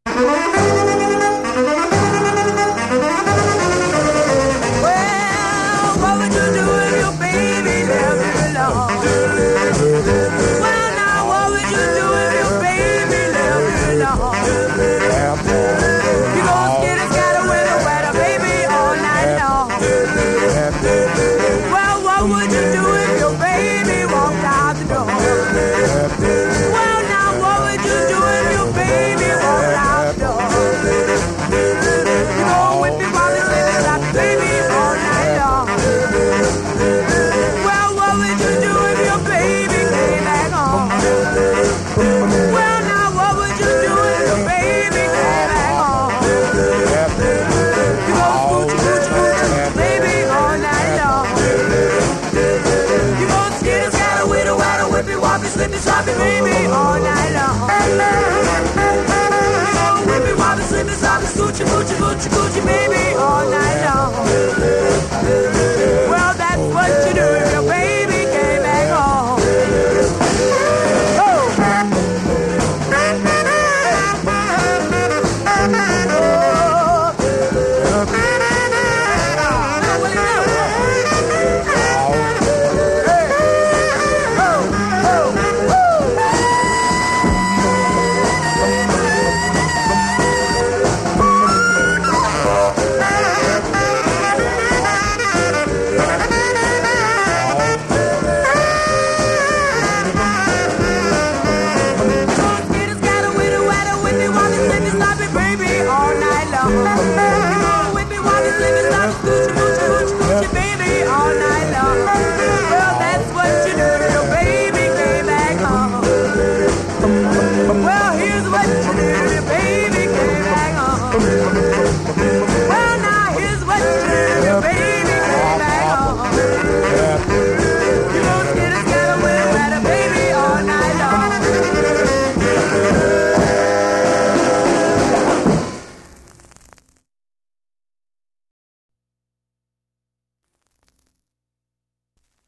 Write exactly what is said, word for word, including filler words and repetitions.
what would you do if your baby left you alone? Well, now, what would you do if your baby left you alone? You gon' skid and scatter with a wetter baby all night long. Well, what would you do if your baby walked out the door? Well, now, what would you do if your baby walked out the door? You gon' whip it while it's living like a baby all night long. Well, what would you do if your baby came back home? Well, now, what would you do if your baby came back home? You gon' scooch, scooch, scooch, baby all night long. You gon' skid and scatter with a waddle, whip it, whop it, slip it, slop it, baby all night long. You gon' whip it, whop it, slip it, slop it, scoochie, coochie, coochie, coochie, baby all night long. Well, that's what you do if your baby came back home. Well, here's what you do.